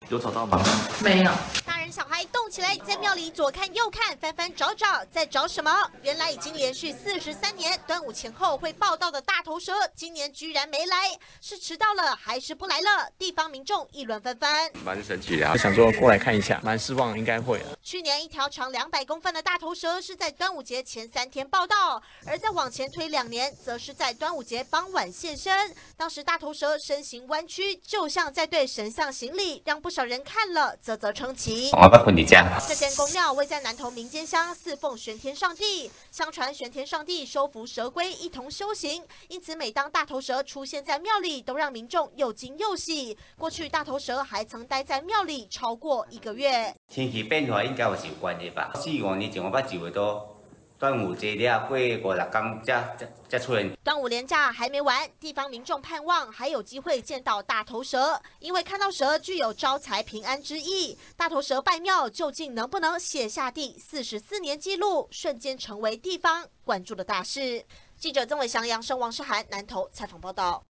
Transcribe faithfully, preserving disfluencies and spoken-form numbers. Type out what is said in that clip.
有找到吗？ 没有。 大人小孩动起来，在庙里左看右看，翻翻找找，在找什么？原来已经连续四十三年端午前后会报道的大头蛇，今年居然没来，是迟到了还是不来了？地方民众议论纷纷。 蛮神奇的、啊，想说过来看一下，蛮失望，应该会的。 去年一条长两百公分的大头蛇是在端午节前三天报道，而再往前推两年，则是在端午节傍晚现身。当时大头蛇身形弯曲，就像在对神像行礼，让不少人看了啧啧称奇。 我要困你家。 这间宫庙位在南投民间乡，侍奉玄天上帝。相传玄天上帝收服蛇龟，一同修行，因此每当大头蛇出现在庙里，都让民众又惊又喜。过去大头蛇还曾待在庙里超过一个月。 天气变化应该有是有关系吧？四五年前我捌就会到端午节了过五六天才才才出现。 端午连假还没完，地方民众盼望还有机会见到大头蛇，因为看到蛇具有招财平安之意。大头蛇拜庙究竟能不能写下第四十四年纪录，瞬间成为地方关注的大事？记者曾伟翔、杨生、王诗涵南投采访报道。